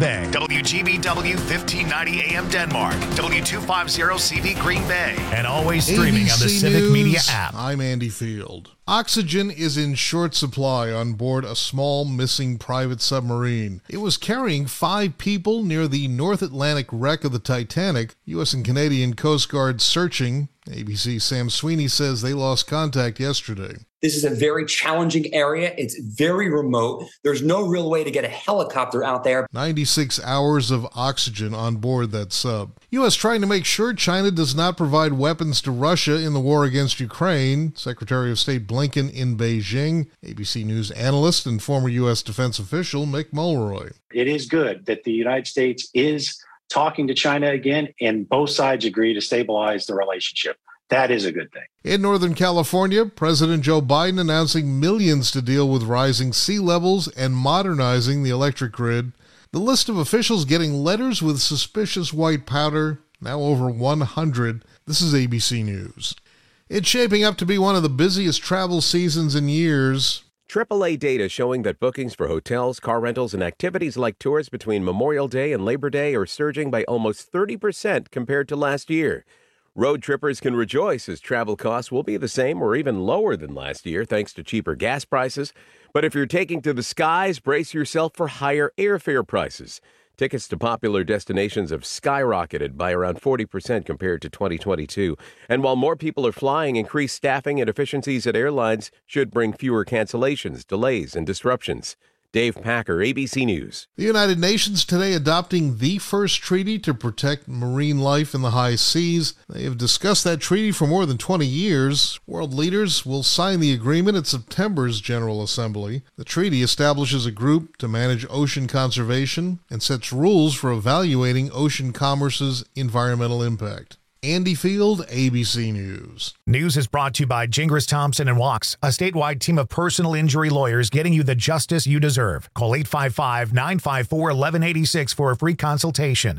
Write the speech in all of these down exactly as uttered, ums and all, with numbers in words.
Bay. W G B W fifteen ninety A M Denmark. W two fifty C V Green Bay. And always streaming A B C on the Civic News, Media app. I'm Andy Field. Oxygen is in short supply on board a small missing private submarine. It was carrying five people near the North Atlantic wreck of the Titanic. U S and Canadian Coast Guard searching. A B C's Sam Sweeney says they lost contact yesterday. This is a very challenging area. It's very remote. There's no real way to get a helicopter out there. ninety-six hours of oxygen on board that sub. U S trying to make sure China does not provide weapons to Russia in the war against Ukraine. Secretary of State Blinken in Beijing. A B C News analyst and former U S defense official Mick Mulroy. It is good that the United States is talking to China again, and both sides agree to stabilize the relationship. That is a good thing. In Northern California, President Joe Biden announcing millions to deal with rising sea levels and modernizing the electric grid. The list of officials getting letters with suspicious white powder, now over one hundred. This is A B C News. It's shaping up to be one of the busiest travel seasons in years. triple A data showing that bookings for hotels, car rentals, and activities like tours between Memorial Day and Labor Day are surging by almost thirty percent compared to last year. Road trippers can rejoice as travel costs will be the same or even lower than last year thanks to cheaper gas prices. But if you're taking to the skies, brace yourself for higher airfare prices. Tickets to popular destinations have skyrocketed by around forty percent compared to twenty twenty-two. And while more people are flying, increased staffing and efficiencies at airlines should bring fewer cancellations, delays, and disruptions. Dave Packer, A B C News. The United Nations today adopting the first treaty to protect marine life in the high seas. They have discussed that treaty for more than twenty years. World leaders will sign the agreement at September's General Assembly. The treaty establishes a group to manage ocean conservation and sets rules for evaluating ocean commerce's environmental impact. Andy Field, A B C News. News is brought to you by Gingras Thompson and Walks, a statewide team of personal injury lawyers getting you the justice you deserve. Call eight five five, nine five four, one one eight six for a free consultation.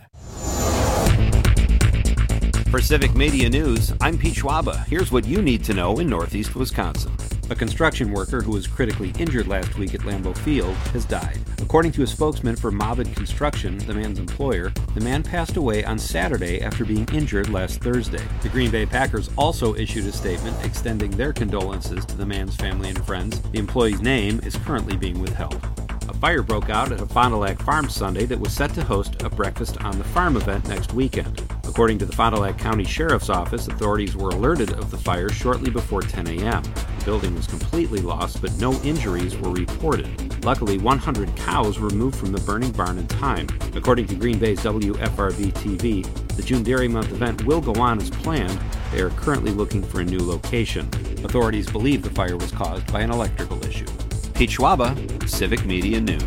For Civic Media News, I'm Pete Schwaba. Here's what you need to know in Northeast Wisconsin. A construction worker who was critically injured last week at Lambeau Field has died. According to a spokesman for Movid Construction, the man's employer, the man passed away on Saturday after being injured last Thursday. The Green Bay Packers also issued a statement extending their condolences to the man's family and friends. The employee's name is currently being withheld. A fire broke out at a Fond du Lac Farm Sunday that was set to host a Breakfast on the Farm event next weekend. According to the Fond du Lac County Sheriff's Office, authorities were alerted of the fire shortly before ten a.m. The building was completely lost, but no injuries were reported. Luckily, one hundred cows were moved from the burning barn in time. According to Green Bay's W F R V T V, the June Dairy Month event will go on as planned. They are currently looking for a new location. Authorities believe the fire was caused by an electrical issue. Pete Schwaba, Civic Media News.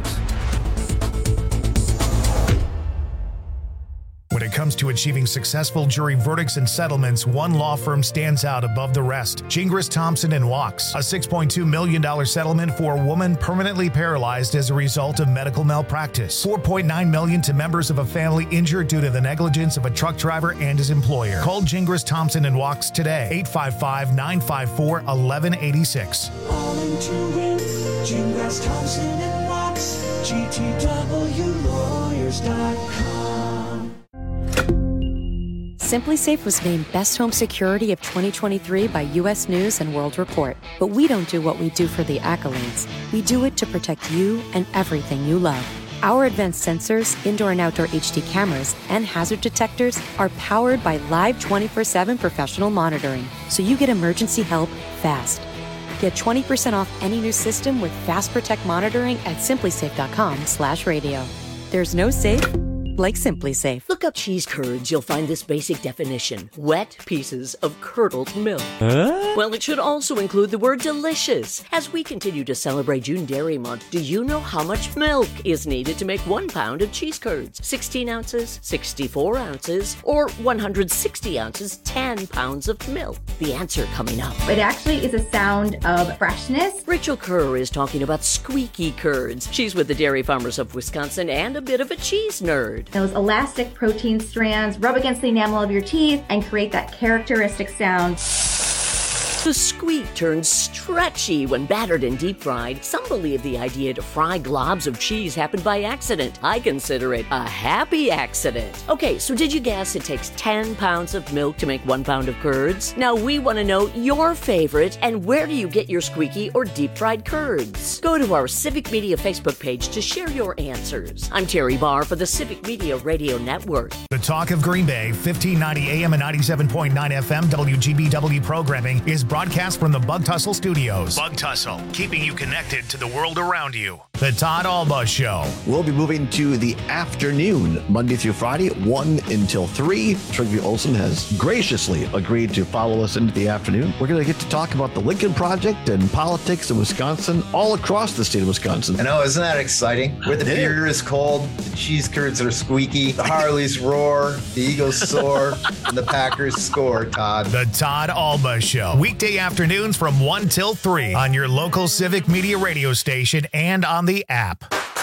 When it comes to achieving successful jury verdicts and settlements, one law firm stands out above the rest. Gingras Thompson and Walks, a six point two million dollars settlement for a woman permanently paralyzed as a result of medical malpractice. four point nine million dollars to members of a family injured due to the negligence of a truck driver and his employer. Call Gingras Thompson and Walks today, eight five five, nine five four, one one eight six. All into win, Gingras Thompson and Walks, G T W lawyers dot com. SimpliSafe was named Best Home Security of twenty twenty-three by U S News and World Report. But we don't do what we do for the accolades. We do it to protect you and everything you love. Our advanced sensors, indoor and outdoor H D cameras, and hazard detectors are powered by live twenty-four seven professional monitoring, so you get emergency help fast. Get twenty percent off any new system with Fast Protect monitoring at simplysafe.com slash radio. There's no safe like SimpliSafe. Look up cheese curds. You'll find this basic definition. Wet pieces of curdled milk. Huh? Well, it should also include the word delicious. As we continue to celebrate June Dairy Month, do you know how much milk is needed to make one pound of cheese curds? sixteen ounces, sixty-four ounces, or one hundred sixty ounces, ten pounds of milk? The answer coming up. It actually is a sound of freshness. Rachel Kerr is talking about squeaky curds. She's with the Dairy Farmers of Wisconsin and a bit of a cheese nerd. Those elastic protein strands rub against the enamel of your teeth and create that characteristic sound. The squeak turns stretchy when battered and deep fried. Some believe the idea to fry globs of cheese happened by accident. I consider it a happy accident. Okay, so did you guess it takes ten pounds of milk to make one pound of curds? Now we want to know your favorite and where do you get your squeaky or deep fried curds? Go to our Civic Media Facebook page to share your answers. I'm Terry Barr for the Civic Media Radio Network. The Talk of Green Bay, fifteen ninety A M and ninety-seven point nine F M W G B W programming is broadcast from the Bug Tussle Studios. Bug Tussle, keeping you connected to the world around you. The Todd Alba Show. We'll be moving to the afternoon, Monday through Friday, one until three. Trygve Olsen has graciously agreed to follow us into the afternoon. We're going to get to talk about the Lincoln Project and politics in Wisconsin, all across the state of Wisconsin. I know, isn't that exciting? Where the beer is cold, the cheese curds are squeaky, the Harleys roar, the Eagles soar, and the Packers score, Todd. The Todd Alba Show. Weekday afternoons from one till three on your local Civic Media radio station and on the app.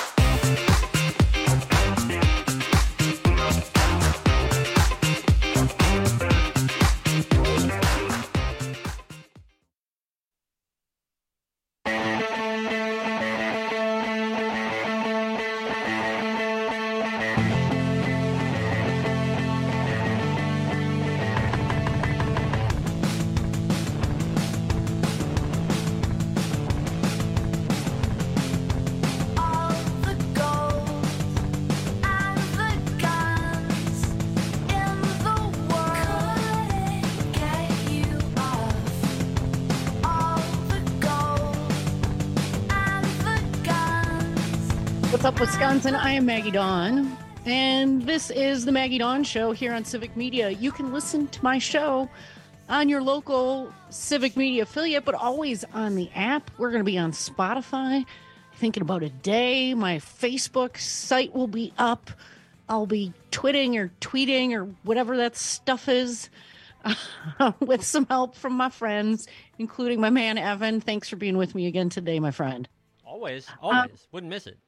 What's up, Wisconsin? I am Maggie Dawn, and this is the Maggie Dawn Show here on Civic Media. You can listen to my show on your local Civic Media affiliate, but always on the app. We're going to be on Spotify. Thinking about a day. My Facebook site will be up. I'll be twitting or tweeting or whatever that stuff is uh, with some help from my friends, including my man, Evan. Thanks for being with me again today, my friend. Always, always. Um, Wouldn't miss it.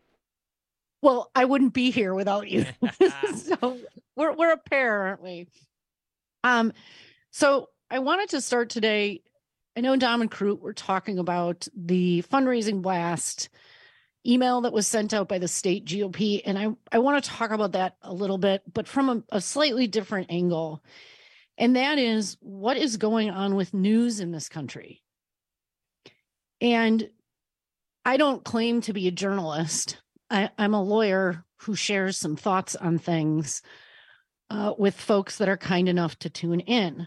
Well, I wouldn't be here without you. So we're we're a pair, aren't we? Um, so I wanted to start today. I know Dom and Crute were talking about the fundraising blast email that was sent out by the state G O P, and I, I want to talk about that a little bit, but from a, a slightly different angle. And that is what is going on with news in this country. And I don't claim to be a journalist. I, I'm a lawyer who shares some thoughts on things uh, with folks that are kind enough to tune in.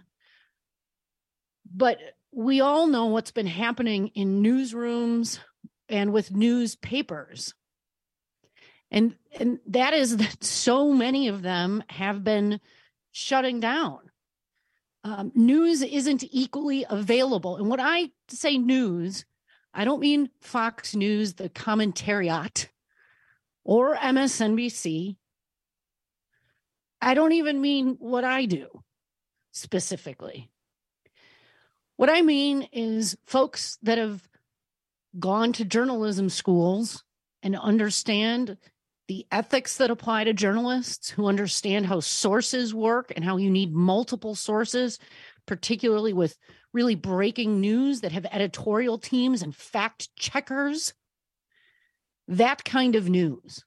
But we all know what's been happening in newsrooms and with newspapers. And, and that is that so many of them have been shutting down. Um, news isn't equally available. And when I say news, I don't mean Fox News, the commentariat, or M S N B C. I don't even mean what I do specifically. What I mean is folks that have gone to journalism schools and understand the ethics that apply to journalists, who understand how sources work and how you need multiple sources, particularly with really breaking news that have editorial teams and fact checkers. That kind of news.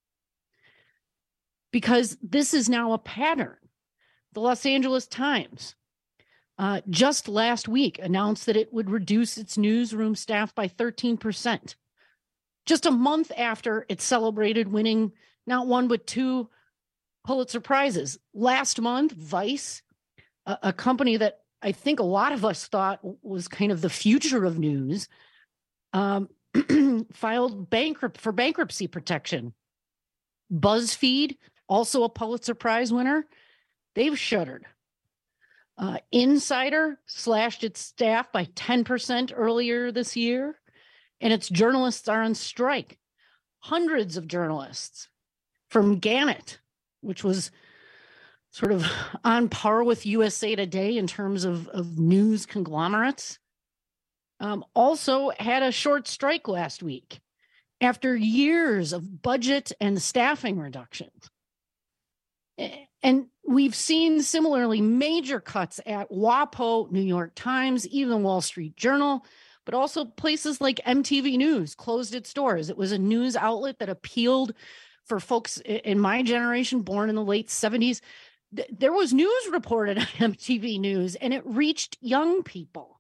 Because this is now a pattern. The Los Angeles Times uh, just last week announced that it would reduce its newsroom staff by thirteen percent. Just a month after it celebrated winning not one but two Pulitzer Prizes. Last month, Vice, a, a company that I think a lot of us thought was kind of the future of news, um, filed bankrupt for bankruptcy protection. BuzzFeed, also a Pulitzer Prize winner, they've shuttered. Uh, Insider slashed its staff by ten percent earlier this year, and its journalists are on strike. Hundreds of journalists from Gannett, which was sort of on par with U S A Today in terms of, of news conglomerates, um, also had a short strike last week after years of budget and staffing reductions. And we've seen similarly major cuts at WAPO, New York Times, even the Wall Street Journal, but also places like M T V News closed its doors. It was a news outlet that appealed for folks in my generation, born in the late seventies. There was news reported on M T V News, and it reached young people.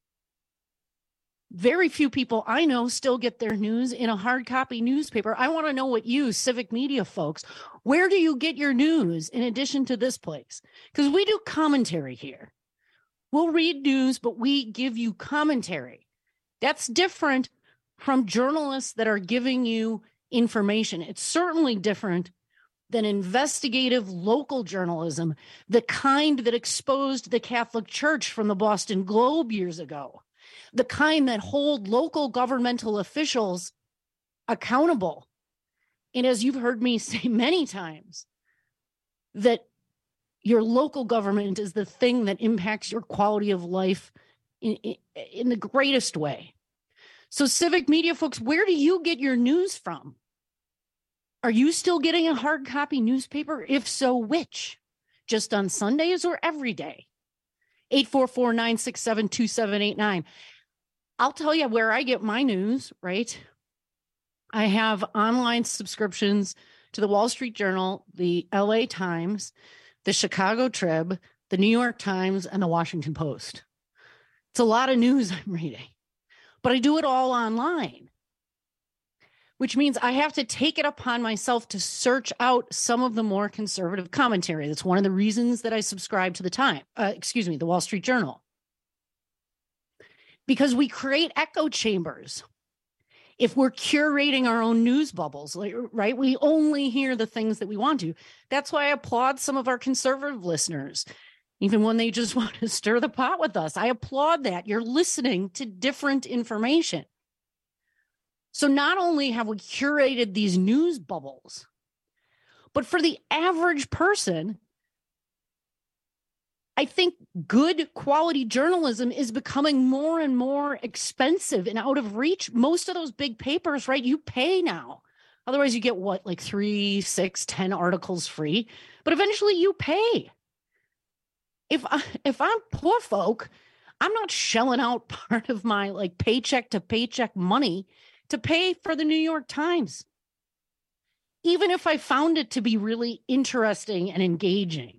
Very few people I know still get their news in a hard copy newspaper. I want to know what you, civic media folks, where do you get your news in addition to this place? Because we do commentary here. We'll read news, but we give you commentary. That's different from journalists that are giving you information. It's certainly different than investigative local journalism, the kind that exposed the Catholic Church from the Boston Globe years ago, the kind that hold local governmental officials accountable. And as you've heard me say many times, that your local government is the thing that impacts your quality of life in, in, in the greatest way. So civic media folks, where do you get your news from? Are you still getting a hard copy newspaper? If so, which? Just on Sundays or every day? eight four four, nine six seven, two seven eight nine. I'll tell you where I get my news, right? I have online subscriptions to the Wall Street Journal, the L A Times, the Chicago Trib, the New York Times, and the Washington Post. It's a lot of news I'm reading, but I do it all online, which means I have to take it upon myself to search out some of the more conservative commentary. That's one of the reasons that I subscribe to the Time, uh, excuse me, the Wall Street Journal. Because we create echo chambers. If we're curating our own news bubbles, like, right? We only hear the things that we want to. That's why I applaud some of our conservative listeners, even when they just want to stir the pot with us. I applaud that. You're listening to different information. So not only have we curated these news bubbles, but for the average person, I think good quality journalism is becoming more and more expensive and out of reach. Most of those big papers, right, you pay now. Otherwise you get what, like three, six, ten articles free, but eventually you pay. If, I, if I'm poor folk, I'm not shelling out part of my like paycheck to paycheck money to pay for the New York Times, even if I found it to be really interesting and engaging.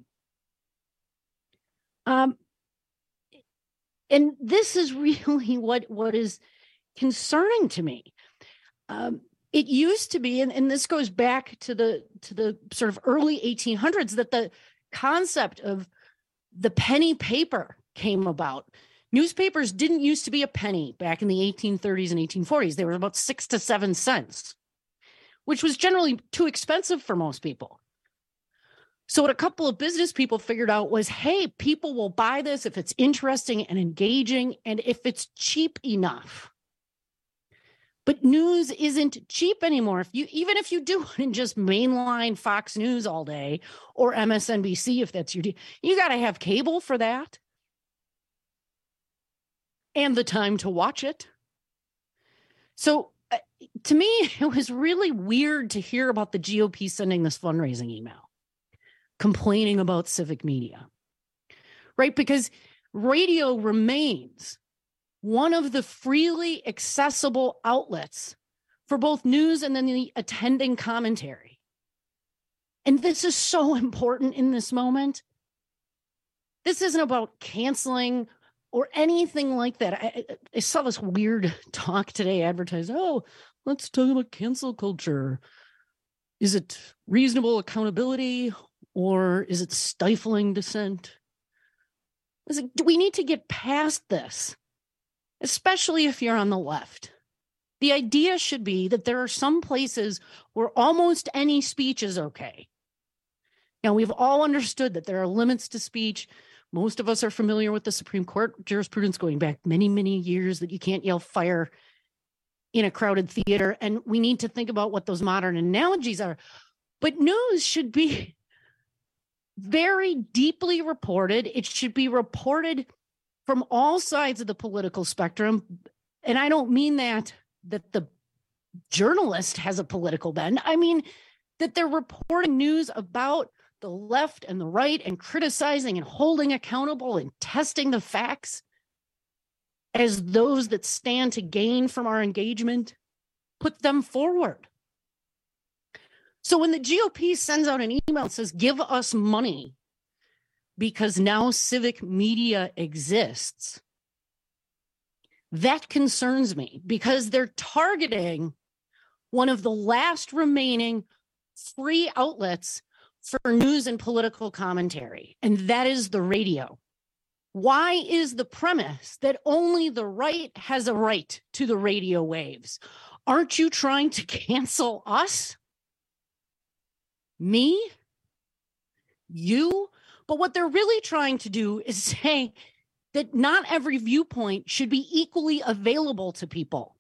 Um, and this is really what, what is concerning to me. Um, it used to be, and, and this goes back to the to the sort of early eighteen hundreds, that the concept of the penny paper came about. Newspapers didn't used to be a penny back in the eighteen thirties and eighteen forties. They were about six to seven cents, which was generally too expensive for most people. So what a couple of business people figured out was, hey, people will buy this if it's interesting and engaging and if it's cheap enough. But news isn't cheap anymore. If you even if you do it in just mainline Fox News all day or M S N B C, if that's your deal, you got to have cable for that. And the time to watch it. So uh, to me, it was really weird to hear about the G O P sending this fundraising email, complaining about civic media, right? Because radio remains one of the freely accessible outlets for both news and then the attending commentary. And this is so important in this moment. This isn't about canceling or anything like that. I, I saw this weird talk today advertised. Oh, let's talk about cancel culture. Is it reasonable accountability or is it stifling dissent? I was like, do we need to get past this? Especially if you're on the left. The idea should be that there are some places where almost any speech is okay. Now, we've all understood that there are limits to speech. Most of us are familiar with the Supreme Court jurisprudence going back many, many years that you can't yell fire in a crowded theater. And we need to think about what those modern analogies are. But news should be very deeply reported. It should be reported from all sides of the political spectrum. And I don't mean that, that the journalist has a political bend. I mean that they're reporting news about the left and the right and criticizing and holding accountable and testing the facts as those that stand to gain from our engagement, put them forward. So when the G O P sends out an email that says, give us money because now civic media exists, that concerns me because they're targeting one of the last remaining free outlets for news and political commentary, and that is the radio. Why is the premise that only the right has a right to the radio waves? Aren't you trying to cancel us? Me? You? But what they're really trying to do is say that not every viewpoint should be equally available to people.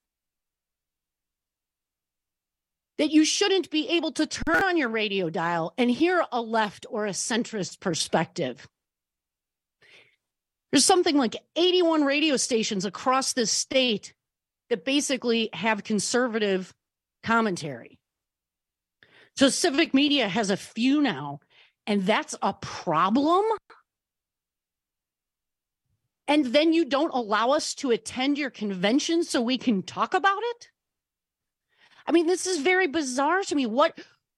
That you shouldn't be able to turn on your radio dial and hear a left or a centrist perspective. There's something like eighty-one radio stations across this state that basically have conservative commentary. So civic media has a few now, and that's a problem. And then you don't allow us to attend your convention so we can talk about it? I mean, this is very bizarre to me. What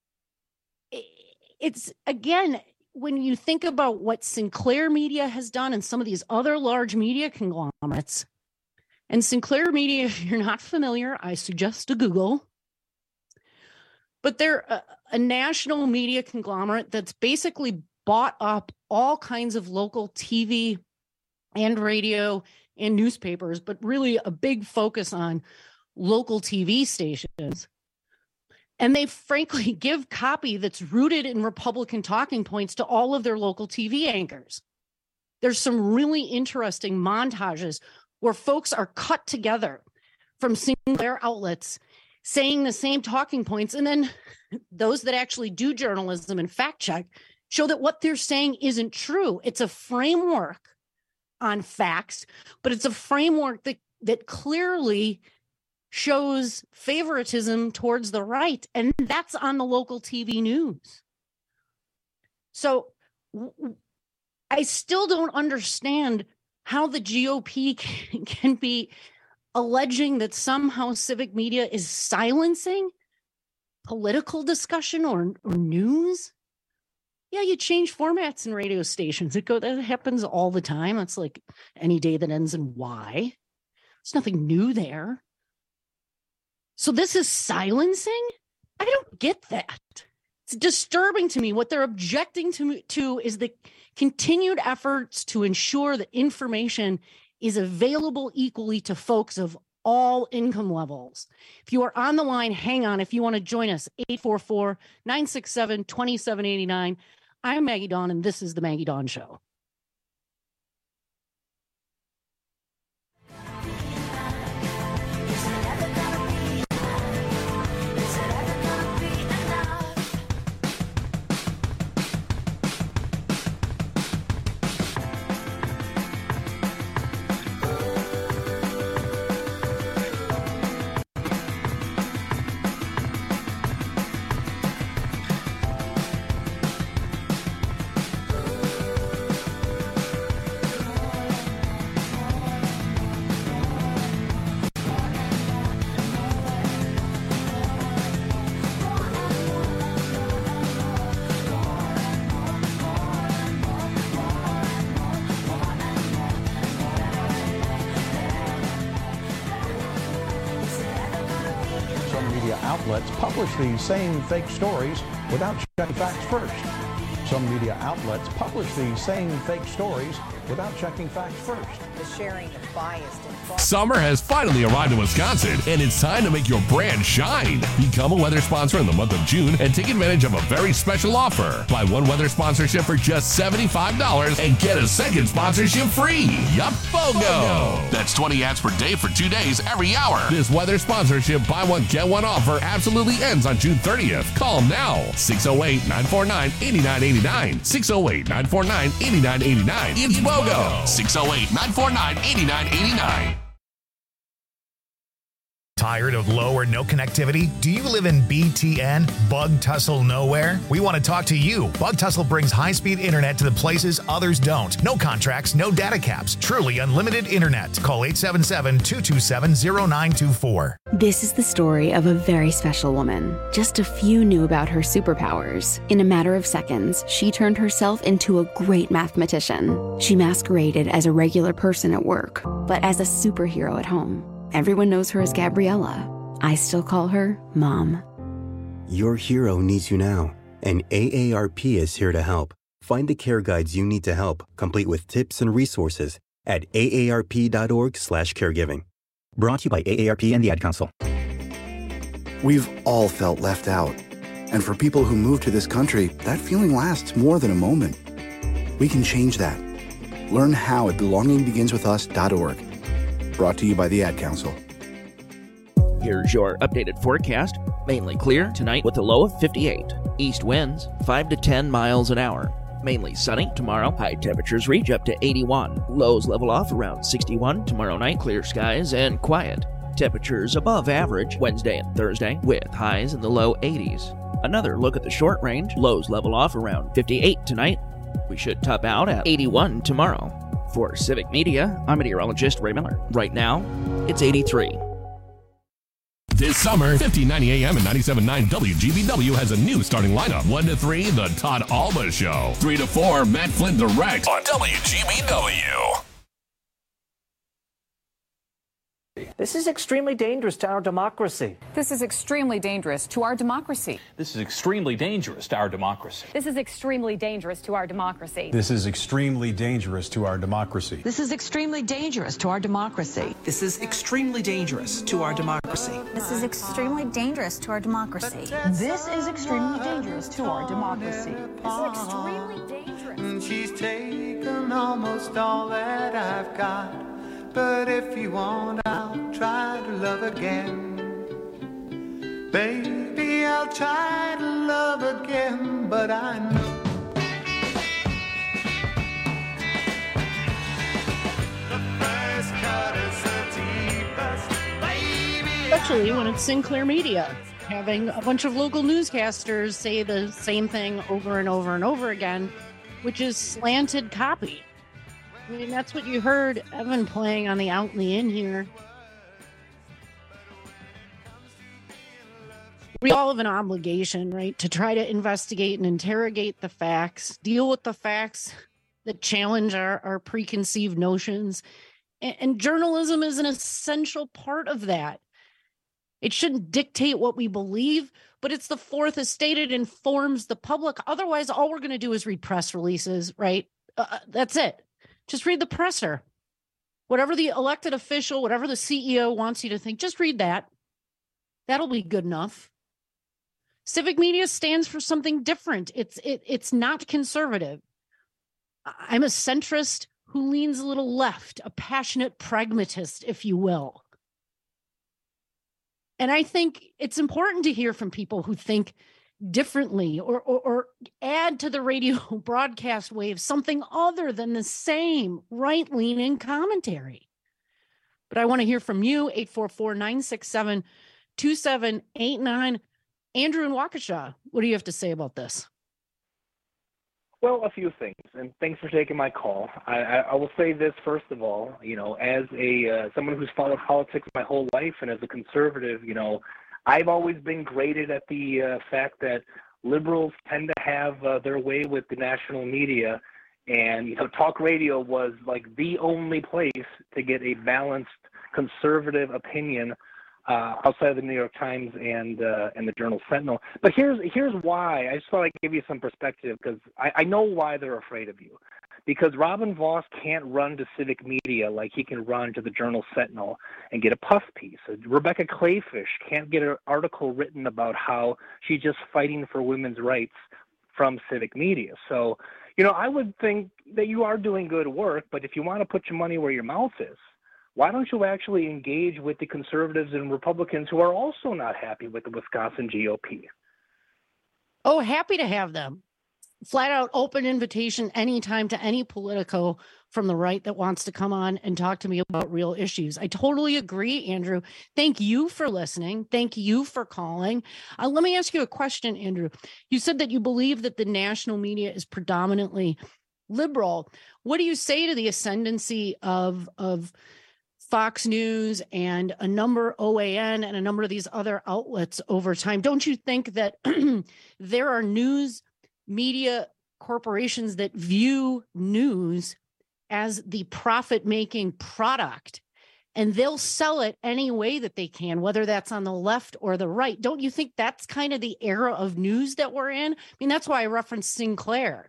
it's, again, when you think about what Sinclair Media has done and some of these other large media conglomerates, and Sinclair Media, if you're not familiar, I suggest to Google, but they're a, a national media conglomerate that's basically bought up all kinds of local T V and radio and newspapers, but really a big focus on local T V stations. And they frankly give copy that's rooted in Republican talking points to all of their local T V anchors. There's some really interesting montages where folks are cut together from Sinclair outlets saying the same talking points. And then those that actually do journalism and fact check show that what they're saying isn't true. It's a framework on facts, but it's a framework that, that clearly shows favoritism towards the right, and that's on the local T V news. So I still don't understand how the G O P can, can be alleging that somehow civic media is silencing political discussion or, or news. Yeah, you change formats in radio stations. It go that happens all the time. It's like any day that ends in Y. There's nothing new there. So this is silencing? I don't get that. It's disturbing to me. What they're objecting to, to is the continued efforts to ensure that information is available equally to folks of all income levels. If you are on the line, hang on. If you want to join us, eight four four, nine six seven, two seven eight nine. I'm Maggie Dawn, and this is The Maggie Dawn Show. Outlets publish these same fake stories without checking facts first. Some media outlets publish these same fake stories without checking facts first. The sharing of biased and false. Summer has finally arrived in Wisconsin, and it's time to make your brand shine. Become a weather sponsor in the month of June and take advantage of a very special offer. Buy one weather sponsorship for just seventy-five dollars and get a second sponsorship free. Yup, BOGO. That's twenty ads per day for two days every hour. This weather sponsorship buy one, get one offer absolutely ends on June thirtieth. Call now, six oh eight, nine four nine, eight nine eight nine, six oh eight, nine four nine, eight nine eight nine. It's BOGO, six oh eight, nine four nine, eight nine eight nine. Tired of low or no connectivity? Do you live in B T N, Bug Tussle Nowhere? We want to talk to you. Bug Tussle brings high-speed internet to the places others don't. No contracts, no data caps. Truly unlimited internet. Call eight seven seven, two two seven, zero nine two four. This is the story of a very special woman. Just a few knew about her superpowers. In a matter of seconds, she turned herself into a great mathematician. She masqueraded as a regular person at work, but as a superhero at home. Everyone knows her as Gabriella. I still call her Mom. Your hero needs you now, and A A R P is here to help. Find the care guides you need to help, complete with tips and resources at A A R P dot org slash caregiving. Brought to you by A A R P and the Ad Council. We've all felt left out. And for people who move to this country, that feeling lasts more than a moment. We can change that. Learn how at belonging begins with us dot org. Brought to you by the Ad Council. Here's your updated forecast. Mainly clear tonight with a low of fifty-eight. East winds five to ten miles an hour. Mainly sunny tomorrow. High temperatures reach up to eighty-one. Lows level off around sixty-one. Tomorrow night, clear skies and quiet. Temperatures above average Wednesday and Thursday with highs in the low eighties. Another look at the short range. Lows level off around fifty-eight tonight. We should top out at eighty-one tomorrow. For Civic Media, I'm meteorologist Ray Miller. Right now, it's eighty-three. This summer, fifteen ninety A M and ninety-seven point nine W G B W has a new starting lineup. one to three, The Todd Alba Show. three to four, Matt Flynn Direct on W G B W. This is extremely dangerous to our democracy. This is extremely dangerous to our democracy. This is extremely dangerous to our democracy. This is extremely dangerous to our democracy. This is extremely dangerous to our democracy. This is extremely dangerous to our democracy. This is extremely dangerous to our democracy. This is extremely dangerous to our democracy. This is extremely dangerous to our democracy. This is extremely dangerous. She's taken almost all that I've got. But if you want, I'll try to love again. Baby, I'll try to love again, but I know the first cut is the deepest, baby. Especially when it's Sinclair Media, having a bunch of local newscasters say the same thing over and over and over again, which is slanted copy. I mean, that's what you heard Evan playing on the Out and the In here. We all have an obligation, right, to try to investigate and interrogate the facts, deal with the facts that challenge our, our preconceived notions. And, and journalism is an essential part of that. It shouldn't dictate what we believe, but it's the fourth estate. It informs the public. Otherwise, all we're going to do is read press releases, right? Uh, that's it. Just read the presser. Whatever the elected official, whatever the C E O wants you to think, just read that. That'll be good enough. Civic Media stands for something different. It's it, it's not conservative. I'm a centrist who leans a little left, a passionate pragmatist, if you will. And I think it's important to hear from people who think differently or, or, or add to the radio broadcast wave something other than the same right-leaning commentary. But I want to hear from you, eight four four, nine six seven, two seven eight nine. Andrew in Waukesha, what do you have to say about this? Well, a few things, and thanks for taking my call. I, I, I will say this first of all, you know, as a uh, someone who's followed politics my whole life, and as a conservative, you know, I've always been graded at the uh, fact that liberals tend to have uh, their way with the national media, and you know, talk radio was like the only place to get a balanced conservative opinion uh, outside of the New York Times and uh, and the Journal Sentinel. But here's here's why. I just thought I'd give you some perspective, because I, I know why they're afraid of you. Because Robin Voss can't run to Civic Media like he can run to the Journal Sentinel and get a puff piece. Rebecca Clayfish can't get an article written about how she's just fighting for women's rights from Civic Media. So, you know, I would think that you are doing good work, but if you want to put your money where your mouth is, why don't you actually engage with the conservatives and Republicans who are also not happy with the Wisconsin G O P? Oh, happy to have them. flat out open invitation anytime to any Politico from the right that wants to come on and talk to me about real issues. I totally agree, Andrew. Thank you for listening. Thank you for calling. Uh, let me ask you a question, Andrew. You said that you believe that the national media is predominantly liberal. What do you say to the ascendancy of, of Fox News and a number O A N and a number of these other outlets over time? Don't you think that there are news media corporations that view news as the profit-making product, and they'll sell it any way that they can, whether that's on the left or the right? Don't you think that's kind of the era of news that we're in? I mean, that's why I referenced Sinclair.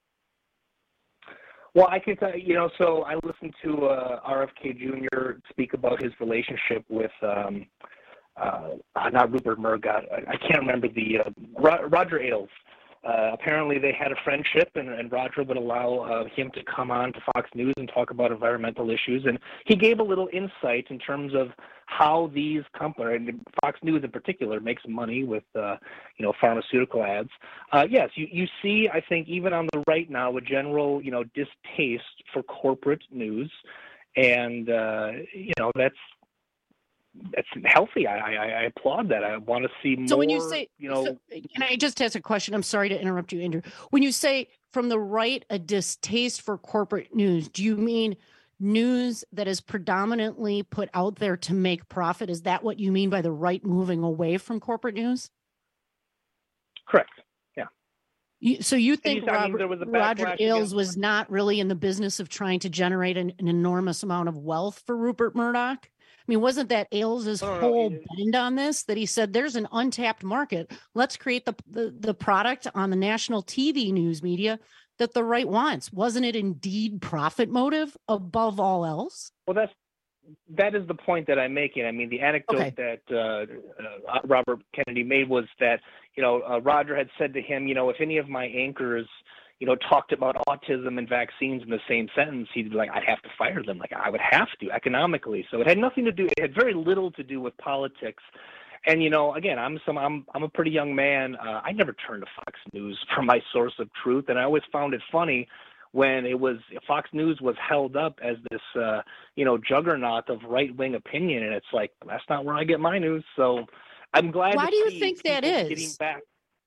Well, I can tell you, you know, so I listened to uh, R F K Junior speak about his relationship with, um, uh, not Rupert Murdoch, I, I can't remember the, uh, Ro- Roger Ailes. Uh, apparently they had a friendship, and, and Roger would allow uh, him to come on to Fox News and talk about environmental issues. And he gave a little insight in terms of how these companies, and Fox News in particular, makes money with, uh, you know, pharmaceutical ads. Uh, yes, you, you see, I think, even on the right now, a general, you know, distaste for corporate news. And, uh, you know, that's, that's healthy. I, I, I applaud that. I want to see more. So when you say, you know, so, can I just ask a question? I'm sorry to interrupt you, Andrew. When you say from the right, a distaste for corporate news, do you mean news that is predominantly put out there to make profit? Is that what you mean by the right moving away from corporate news? Correct. Yeah. You, so you think I mean, Robert, there was a Roger backlash Ailes against- was not really in the business of trying to generate an, an enormous amount of wealth for Rupert Murdoch? I mean, wasn't that Ailes' no, no, whole no. bend on this, that he said there's an untapped market? Let's create the, the the product on the national T V news media that the right wants. Wasn't it indeed profit motive above all else? Well, that's that is the point that I'm making. I mean, the anecdote Okay. that uh, uh, Robert Kennedy made was that, you know, uh, Roger had said to him, you know, if any of my anchors, you know, talked about autism and vaccines in the same sentence, he'd be like, I'd have to fire them. Like, I would have to economically. So it had nothing to do, it had very little to do with politics. And, you know, again, I'm some, I'm, I'm a pretty young man. Uh, I never turned to Fox News for my source of truth. And I always found it funny when it was, Fox News was held up as this, uh, you know, juggernaut of right-wing opinion. And it's like, that's not where I get my news. So I'm glad Why to do you see think that people is? getting back.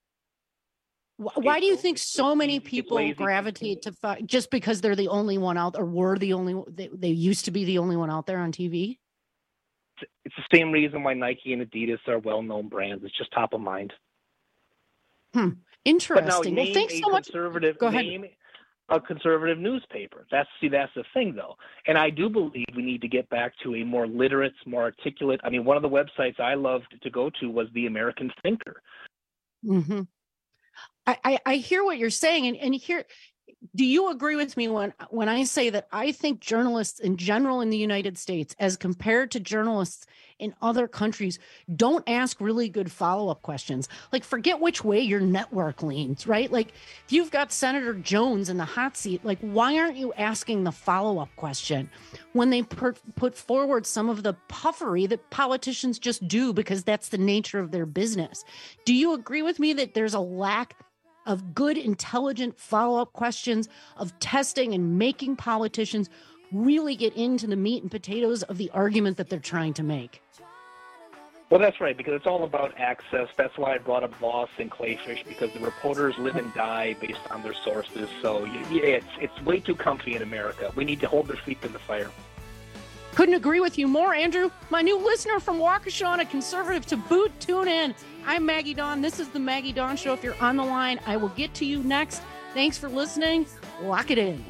Why do you think so many It's people lazy. gravitate to Fox just because they're the only one out, or were the only, they, they used to be the only one out there on T V? It's the same reason why Nike and Adidas are well-known brands. It's just top of mind. Hmm. But now, Interesting. Well, name thanks a so much. conservative, Go ahead. name a conservative newspaper. That's see, that's the thing, though. And I do believe we need to get back to a more literate, more articulate. I mean, one of the websites I loved to go to was the American Thinker. Mm-hmm. I, I, I hear what you're saying, and, and here, do you agree with me when when I say that I think journalists in general in the United States, as compared to journalists in other countries, don't ask really good follow-up questions? Like, forget which way your network leans, right? Like, if you've got Senator Jones in the hot seat, like, why aren't you asking the follow-up question when they per- put forward some of the puffery that politicians just do because that's the nature of their business? Do you agree with me that there's a lack of good, intelligent follow-up questions, of testing and making politicians really get into the meat and potatoes of the argument that they're trying to make? Well, that's right, because it's all about access. That's why I brought up Voss and Clayfish, because the reporters live and die based on their sources. So yeah, it's it's way too comfy in America. We need to hold their feet in the fire. Couldn't agree with you more, Andrew. My new listener from Waukesha and a conservative to boot, tune in. I'm Maggie Dawn. This is the Maggie Dawn Show. If you're on the line, I will get to you next. Thanks for listening. Lock it in.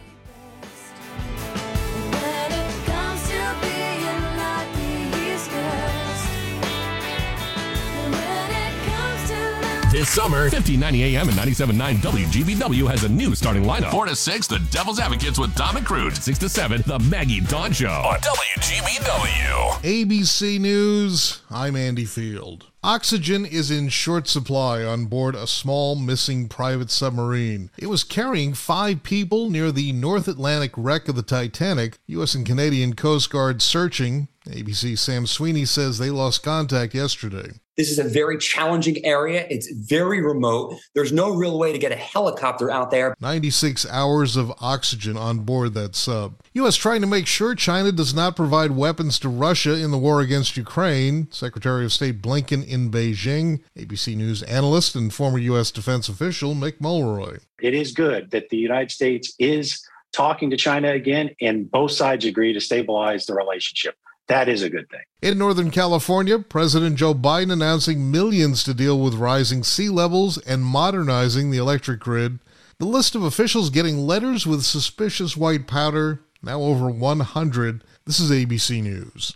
This summer, fifteen ninety A M and ninety-seven point nine W G B W has a new starting lineup. four to six, The Devil's Advocates with Dom and Crude. six to seven, The Maggie Dawn Show on W G B W. A B C News, I'm Andy Field. Oxygen is in short supply on board a small missing private submarine. It was carrying five people near the North Atlantic wreck of the Titanic. U S and Canadian Coast Guard searching. A B C's Sam Sweeney says they lost contact yesterday. This is a very challenging area. It's very remote. There's no real way to get a helicopter out there. ninety-six hours of oxygen on board that sub. U S trying to make sure China does not provide weapons to Russia in the war against Ukraine. Secretary of State Blinken in Beijing. A B C News analyst and former U S defense official Mick Mulroy. It is good that the United States is talking to China again, and both sides agree to stabilize the relationship. That is a good thing. In Northern California, President Joe Biden announcing millions to deal with rising sea levels and modernizing the electric grid. The list of officials getting letters with suspicious white powder, now over one hundred. This is A B C News.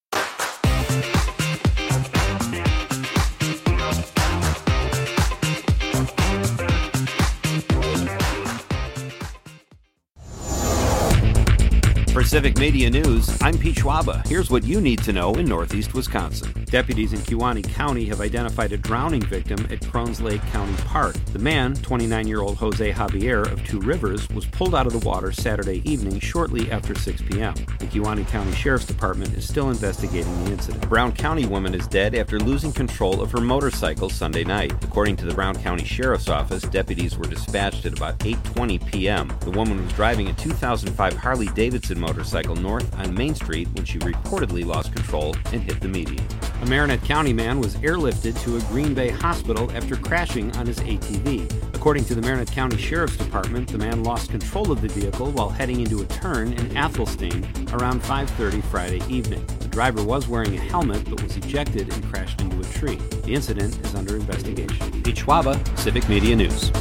For Civic Media News, I'm Pete Schwaba. Here's what you need to know in Northeast Wisconsin. Deputies in Kewaunee County have identified a drowning victim at Crohn's Lake County Park. The man, twenty-nine-year-old Jose Javier of Two Rivers, was pulled out of the water Saturday evening shortly after six p.m. The Kewaunee County Sheriff's Department is still investigating the incident. A Brown County woman is dead after losing control of her motorcycle Sunday night. According to the Brown County Sheriff's Office, deputies were dispatched at about eight twenty p.m. The woman was driving a two thousand five Harley-Davidson motorcycle north on Main Street when she reportedly lost control and hit the median. A Marinette County man was airlifted to a Green Bay hospital after crashing on his A T V. According to the Marinette County Sheriff's Department, the man lost control of the vehicle while heading into a turn in Athelstein around five thirty Friday evening. The driver was wearing a helmet but was ejected and crashed into a tree. The incident is under investigation. Pete Schwaba, Civic Media News.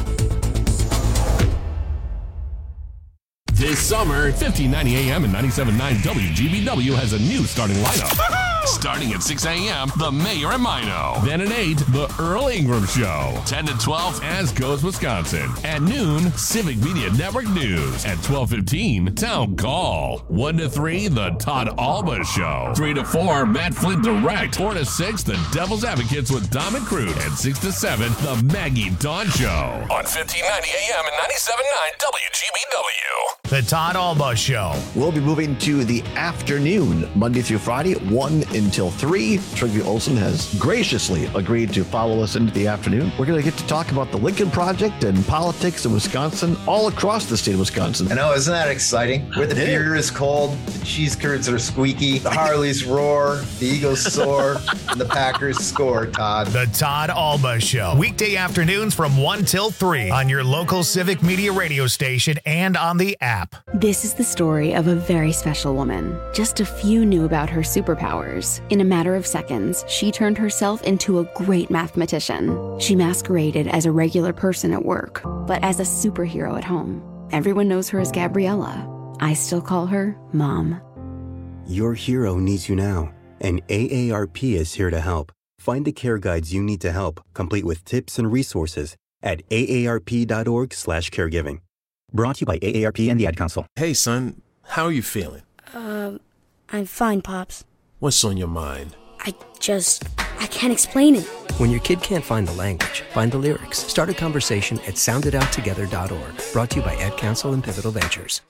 This summer, fifteen ninety A M and ninety-seven point nine W G B W has a new starting lineup. Starting at six a.m., The Mayor and Mino. Then at eight, The Earl Ingram Show. ten to twelve, As Goes Wisconsin. At noon, Civic Media Network News. At twelve fifteen, Town Call. one to three, The Todd Alba Show. three to four, Matt Flint Direct. four to six, The Devil's Advocates with Dom and Crude. And six to seven, The Maggie Dawn Show. On fifteen ninety A M and ninety-seven point nine W G B W. The Todd Alba Show. We'll be moving to the afternoon, Monday through Friday, one until three. Trigby Olson has graciously agreed to follow us into the afternoon. We're going to get to talk about the Lincoln Project and politics in Wisconsin, all across the state of Wisconsin. I know, isn't that exciting? Where the beer is cold, the cheese curds are squeaky, the Harleys roar, the Eagles soar, and the Packers score, Todd. The Todd Alba Show. Weekday afternoons from one till three on your local Civic Media radio station and on the app. This is the story of a very special woman. Just a few knew about her superpowers. In a matter of seconds, she turned herself into a great mathematician. She masqueraded as a regular person at work, but as a superhero at home. Everyone knows her as Gabriella. I still call her Mom. Your hero needs you now, and A A R P is here to help. Find the care guides you need to help, complete with tips and resources at A A R P dot org slash caregiving. Brought to you by A A R P and the Ad Council. Hey, son, how are you feeling? Um, I'm fine, Pops. What's on your mind? I just, I can't explain it. When your kid can't find the language, find the lyrics. Start a conversation at sound it out together dot org. Brought to you by Ad Council and Pivotal Ventures.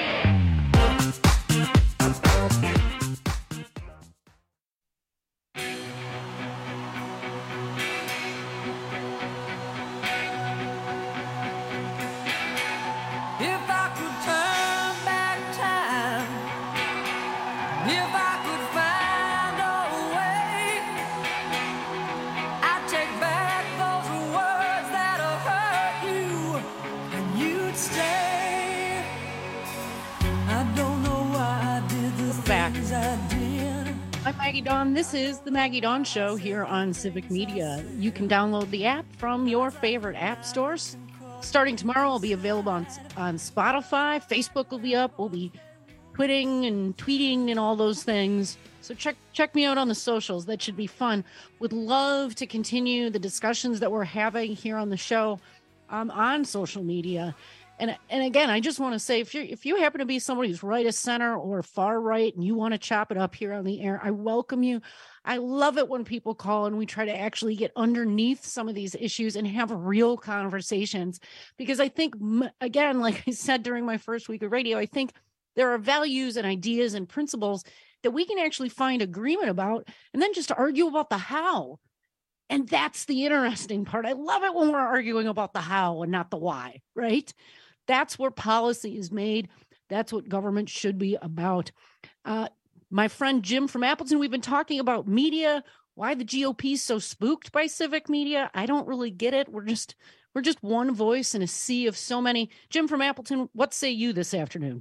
Maggie Dawn. This is the Maggie Dawn Show here on Civic Media. You can download the app from your favorite app stores. Starting tomorrow, it'll be available on, on Spotify. Facebook will be up. We'll be tweeting and tweeting and all those things. So check check me out on the socials. That should be fun. Would love to continue the discussions that we're having here on the show um, on social media. And and again, I just want to say, if you if you happen to be somebody who's right of center or far right and you want to chop it up here on the air, I welcome you. I love it when people call and we try to actually get underneath some of these issues and have real conversations. Because I think, again, like I said during my first week of radio, I think there are values and ideas and principles that we can actually find agreement about and then just argue about the how. And that's the interesting part. I love it when we're arguing about the how and not the why, right? That's where policy is made. That's what government should be about. Uh, my friend Jim from Appleton, we've been talking about media, why the G O P is so spooked by civic media. I don't really get it. We're just we're just one voice in a sea of so many. Jim from Appleton, what say you this afternoon?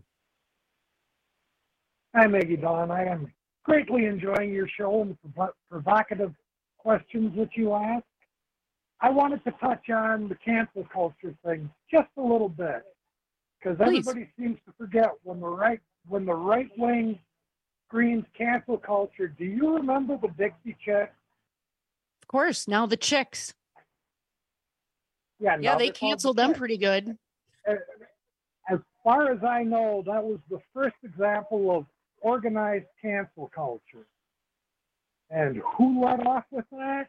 Hi, Maggie Dawn. I am greatly enjoying your show and the prov- provocative questions that you ask. I wanted to touch on the cancel culture thing just a little bit, because everybody seems to forget when the right when the right wing screams cancel culture. Do you remember the Dixie Chicks? Of course. Now the Chicks. Yeah, yeah, now they they're called canceled the them Chicks. pretty good. As far as I know, that was the first example of organized cancel culture. And who led off with that?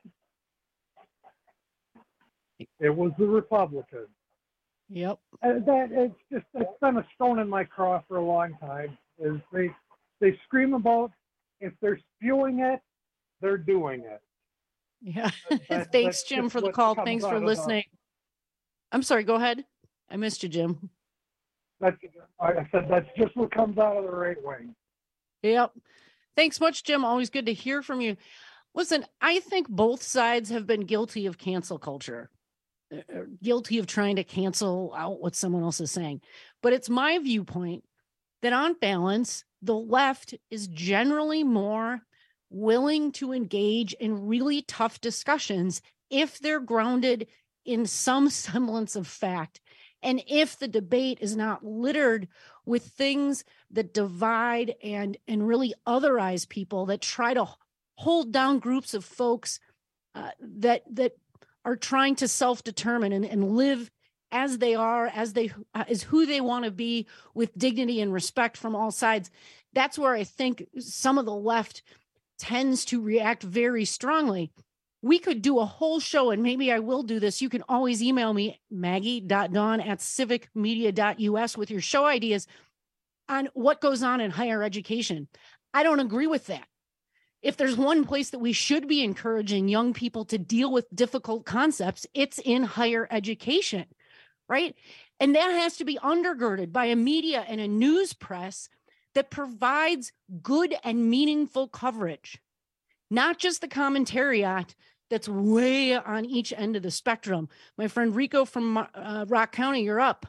It was the Republicans. Yep. Uh, that it's just it's been a stone in my craw for a long time. Is they they scream about if they're spewing it, they're doing it. Yeah. That- Thanks, that's Jim, just for the what call. comes Thanks out for of the- listening. I'm sorry. Go ahead. I missed you, Jim. That's I said that's just what comes out of the right wing. Yep. Thanks much, Jim. Always good to hear from you. Listen, I think both sides have been guilty of cancel culture, uh, guilty of trying to cancel out what someone else is saying. But it's my viewpoint that on balance, the left is generally more willing to engage in really tough discussions if they're grounded in some semblance of fact. And if the debate is not littered with things that divide and, and really otherize people, that try to hold down groups of folks uh, that that are trying to self-determine and, and live as they are, as they uh, as who they want to be, with dignity and respect from all sides. That's where I think some of the left tends to react very strongly. We could do a whole show, and maybe I will do this. You can always email me, maggie dot dawn at civic media dot u s, with your show ideas on what goes on in higher education. I don't agree with that. If there's one place that we should be encouraging young people to deal with difficult concepts, it's in higher education, right? And that has to be undergirded by a media and a news press that provides good and meaningful coverage, not just the commentariat that's way on each end of the spectrum. My friend Rico from uh, Rock County, you're up.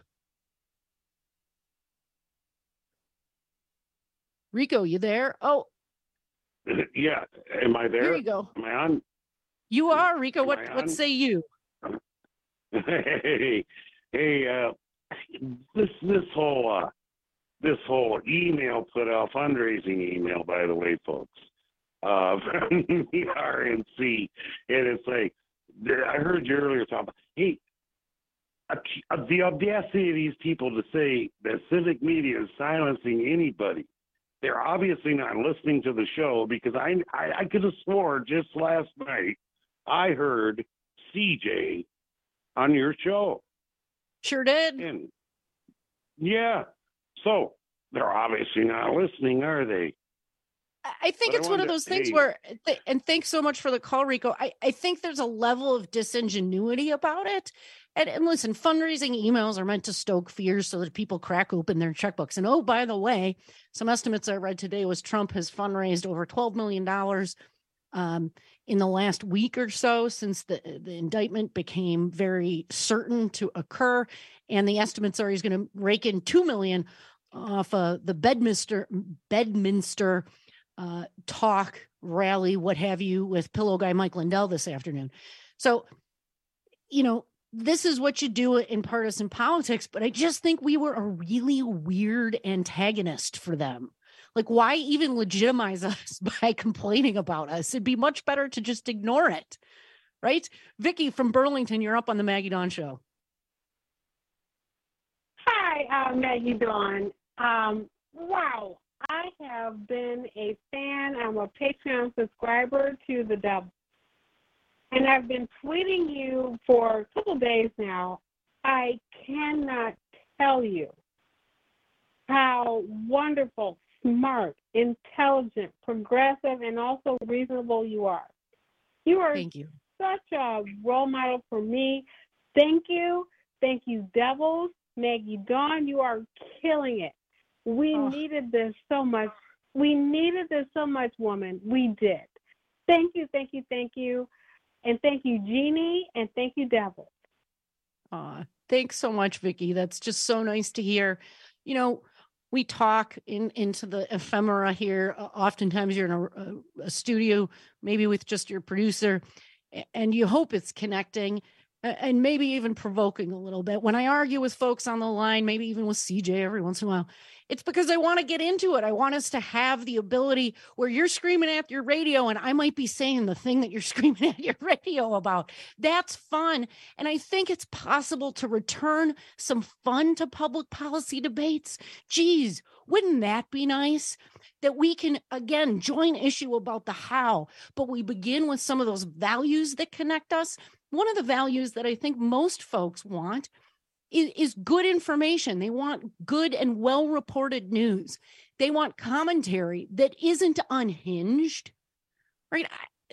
Rico, you there? Oh, Yeah, am I there? Here you go. Am I on? You are, Rico. Am What I what on? say you? Hey, hey, uh, this this whole uh, this whole email put out, fundraising email, by the way, folks, uh, from the R N C, and it's like I heard you earlier talking about, hey, uh, the audacity of these people to say that civic media is silencing anybody. They're obviously not listening to the show, because I, I, I could have swore just last night I heard C J on your show. Sure did. And yeah, so they're obviously not listening, are they? I think But I it's one of wanted to- those things hey. where, th- and thanks so much for the call, Rico. I, I think there's a level of disingenuity about it. And, and listen, fundraising emails are meant to stoke fears so that people crack open their checkbooks. And oh, by the way, some estimates I read today was Trump has fundraised over twelve million dollars um, in the last week or so since the, the indictment became very certain to occur. And the estimates are he's going to rake in two million dollars off uh, the Bedminster, Bedminster uh, talk, rally, what have you, with pillow guy Mike Lindell this afternoon. So, you know, this is what you do in partisan politics, but I just think we were a really weird antagonist for them. Like, why even legitimize us by complaining about us? It'd be much better to just ignore it, right? Vicky from Burlington, you're up on the Maggie Dawn Show. Hi, uh, Maggie Dawn. Um, wow, I have been a fan. I'm a Patreon subscriber to the Dub. And I've been tweeting you for a couple of days now. I cannot tell you how wonderful, smart, intelligent, progressive, and also reasonable you are. You are Thank you. such a role model for me. Thank you. Thank you, Devils. Maggie Dawn, you are killing it. We oh. needed this so much. We needed this so much, woman. We did. Thank you, thank you, thank you. And thank you, Jeannie, and thank you, Devil. Aw, thanks so much, Vicki. That's just so nice to hear. You know, we talk in into the ephemera here. Uh, oftentimes you're in a, a, a studio, maybe with just your producer, and you hope it's connecting and maybe even provoking a little bit. When I argue with folks on the line, maybe even with C J every once in a while, it's because I want to get into it. I want us to have the ability where you're screaming at your radio and I might be saying the thing that you're screaming at your radio about. That's fun. And I think it's possible to return some fun to public policy debates. Geez, wouldn't that be nice? That we can, again, join issue about the how, but we begin with some of those values that connect us. One of the values that I think most folks want is, is good information. They want good and well-reported news. They want commentary that isn't unhinged, right?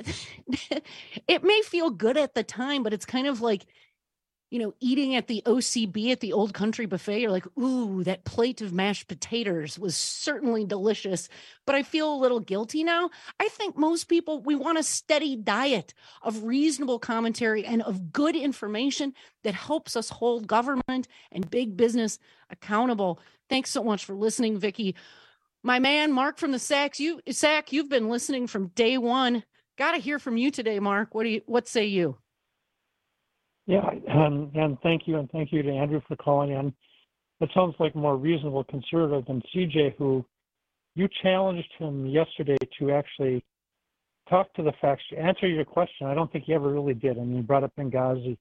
It may feel good at the time, but it's kind of like, you know, eating at the O C B at the Old Country Buffet. You're like, ooh, that plate of mashed potatoes was certainly delicious, but I feel a little guilty now. I think most people, we want a steady diet of reasonable commentary and of good information that helps us hold government and big business accountable. Thanks so much for listening, Vicki. My man, Mark from the Sacks, you, Sack, you've been listening from day one. Got to hear from you today, Mark. What do you, what say you? Yeah, um, and thank you, and thank you to Andrew for calling in. It sounds like a more reasonable conservative than C J, who you challenged him yesterday to actually talk to the facts, to answer your question. I don't think he ever really did. I mean, he brought up Benghazi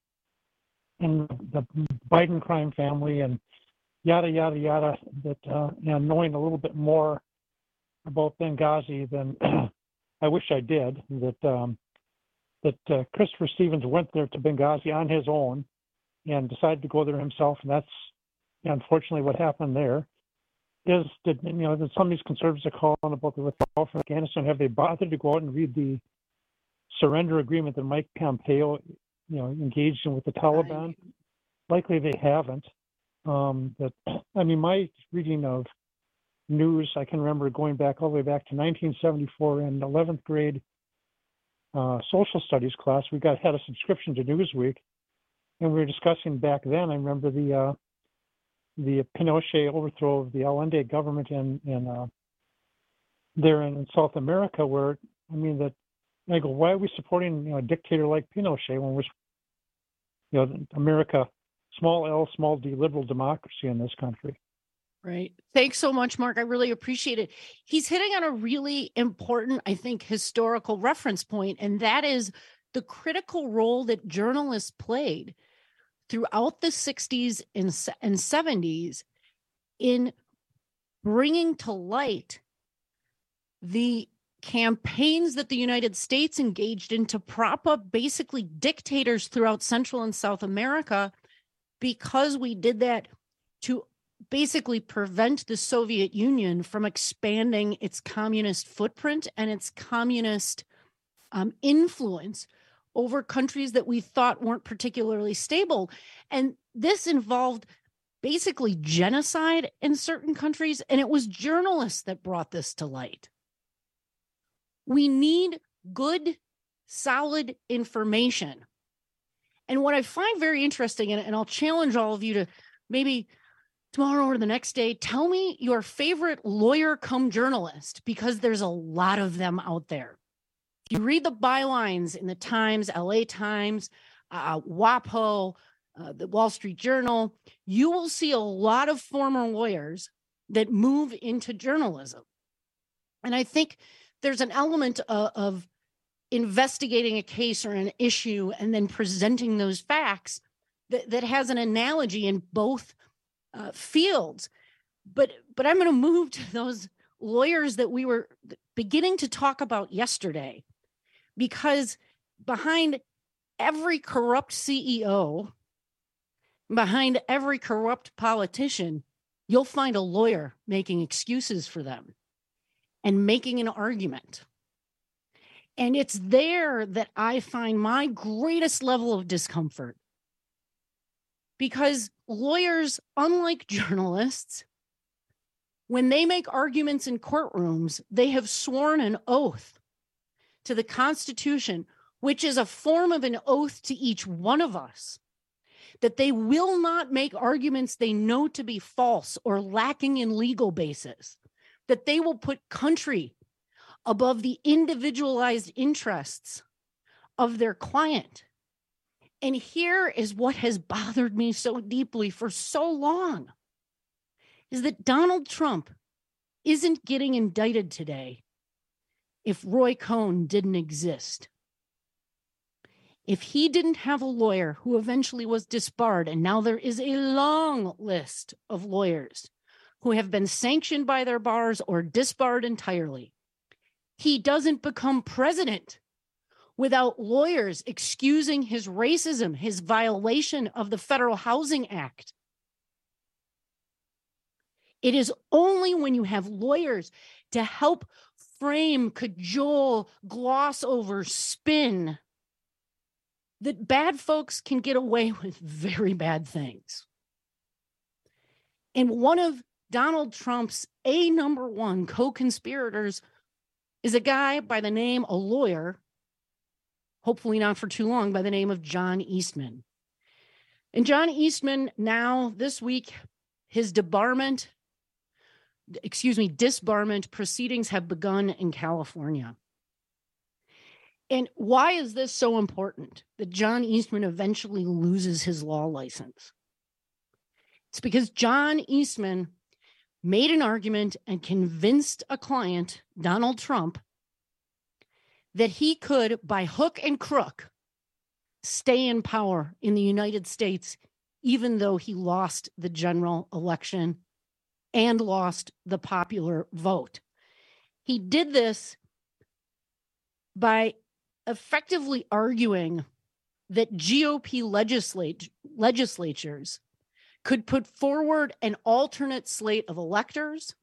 and the Biden crime family and yada, yada, yada, that, uh, and knowing a little bit more about Benghazi than I wish I did, that um, that uh, Christopher Stevens went there to Benghazi on his own and decided to go there himself, and that's unfortunately what happened there. Is did you know that some of these conservatives are calling about the withdrawal from Afghanistan? Have they bothered to go out and read the surrender agreement that Mike Pompeo, you know, engaged in with the Taliban? Likely they haven't. Um, but I mean, my reading of news, I can remember going back all the way back to nineteen seventy-four in eleventh grade. Uh, social studies class, we got had a subscription to Newsweek, and we were discussing back then. I remember the uh, the Pinochet overthrow of the Allende government in in uh, there in, in South America, where I mean that I go, why are we supporting, you know, a dictator like Pinochet when we're, you know, America, small L, small D, liberal democracy in this country? Right. Thanks so much, Mark. I really appreciate it. He's hitting on a really important, I think, historical reference point, and that is the critical role that journalists played throughout the sixties and, and seventies in bringing to light the campaigns that the United States engaged in to prop up basically dictators throughout Central and South America, because we did that to basically prevent the Soviet Union from expanding its communist footprint and its communist um, influence over countries that we thought weren't particularly stable. And this involved basically genocide in certain countries, and it was journalists that brought this to light. We need good, solid information. And what I find very interesting, and, and I'll challenge all of you to maybe tomorrow or the next day, tell me your favorite lawyer come journalist, because there's a lot of them out there. If you read the bylines in the Times, L A Times, uh, WAPO, uh, the Wall Street Journal, you will see a lot of former lawyers that move into journalism. And I think there's an element of, of investigating a case or an issue and then presenting those facts that, that has an analogy in both Uh, fields, but but I'm going to move to those lawyers that we were beginning to talk about yesterday, because behind every corrupt C E O, behind every corrupt politician, you'll find a lawyer making excuses for them and making an argument. And it's there that I find my greatest level of discomfort. Because lawyers, unlike journalists, when they make arguments in courtrooms, they have sworn an oath to the Constitution, which is a form of an oath to each one of us, that they will not make arguments they know to be false or lacking in legal basis, that they will put country above the individualized interests of their client. And here is what has bothered me so deeply for so long, is that Donald Trump isn't getting indicted today if Roy Cohn didn't exist. If he didn't have a lawyer who eventually was disbarred, and now there is a long list of lawyers who have been sanctioned by their bars or disbarred entirely, he doesn't become president without lawyers excusing his racism, his violation of the Federal Housing Act. It is only when you have lawyers to help frame, cajole, gloss over, spin, that bad folks can get away with very bad things. And one of Donald Trump's A number one co-conspirators is a guy by the name, a lawyer, hopefully not for too long, by the name of John Eastman. And John Eastman now, this week, his debarment, excuse me, disbarment proceedings have begun in California. And why is this so important, that John Eastman eventually loses his law license? It's because John Eastman made an argument and convinced a client, Donald Trump, that he could, by hook and crook, stay in power in the United States, even though he lost the general election and lost the popular vote. He did this by effectively arguing that G O P legislat- legislatures could put forward an alternate slate of electors.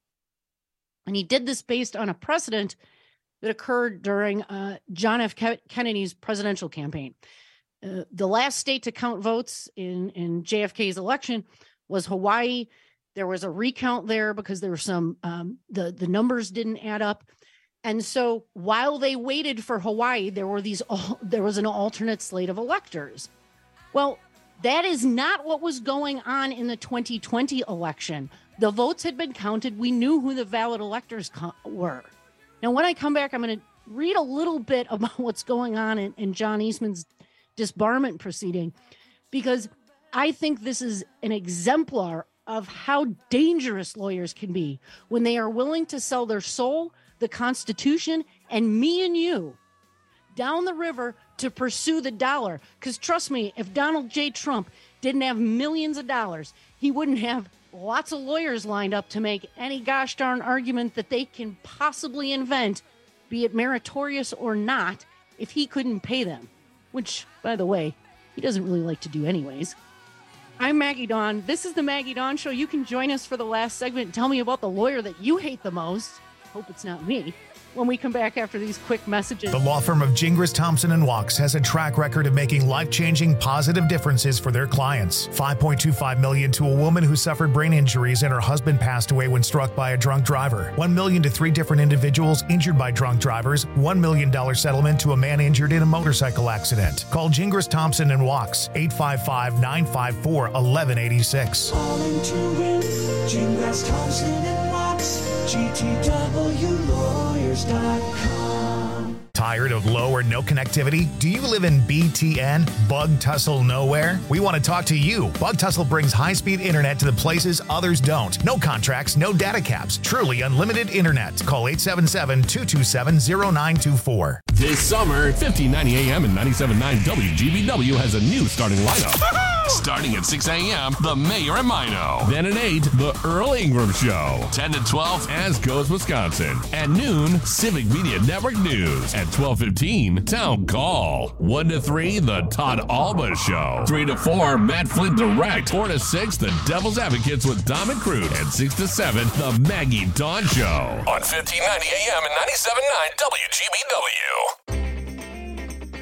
And he did this based on a precedent that occurred during uh, John F. Kennedy's presidential campaign. Uh, the last state to count votes in, in J F K's election was Hawaii. There was a recount there because there were some, um, the, the numbers didn't add up. And so while they waited for Hawaii, there were these, there was an alternate slate of electors. Well, that is not what was going on in the twenty twenty election. The votes had been counted. We knew who the valid electors co- were. Now, when I come back, I'm going to read a little bit about what's going on in, in John Eastman's disbarment proceeding, because I think this is an exemplar of how dangerous lawyers can be when they are willing to sell their soul, the Constitution, and me and you down the river to pursue the dollar. Because trust me, if Donald J. Trump didn't have millions of dollars, he wouldn't have lots of lawyers lined up to make any gosh darn argument that they can possibly invent, be it meritorious or not, if he couldn't pay them. Which, by the way, he doesn't really like to do anyways. I'm Maggie Dawn. This is the Maggie Dawn Show. You can join us for the last segment and tell me about the lawyer that you hate the most. Hope it's not me. When we come back after these quick messages. The law firm of Gingras, Thompson and Wachs has a track record of making life-changing positive differences for their clients. five point two five million dollars to a woman who suffered brain injuries and her husband passed away when struck by a drunk driver. one million dollars to three different individuals injured by drunk drivers. one million dollars settlement to a man injured in a motorcycle accident. Call Gingras, Thompson and Wachs, eight five five, nine five four, one one eight six. Calling to win, Gingras, Thompson and Wachs, G T W lawyers dot com. Tired of low or no connectivity? Do you live in B T N, Bug Tussle Nowhere? We want to talk to you. Bug Tussle brings high-speed internet to the places others don't. No contracts, no data caps. Truly unlimited internet. Call eight seven seven, two two seven, zero nine two four. This summer, fifteen ninety A M and ninety-seven point nine W G B W has a new starting lineup. Starting at six A M, The Mayor and Mino. Then at eight, The Earl Ingram Show. ten to twelve, As Goes Wisconsin. At noon, Civic Media Network News. At twelve fifteen, Town Call. one to three, The Todd Alba Show. three to four, Matt Flint Direct. four to six, The Devil's Advocates with Dom and Crude. And six to seven, The Maggie Dawn Show. On fifteen ninety A M and ninety-seven point nine W G B W.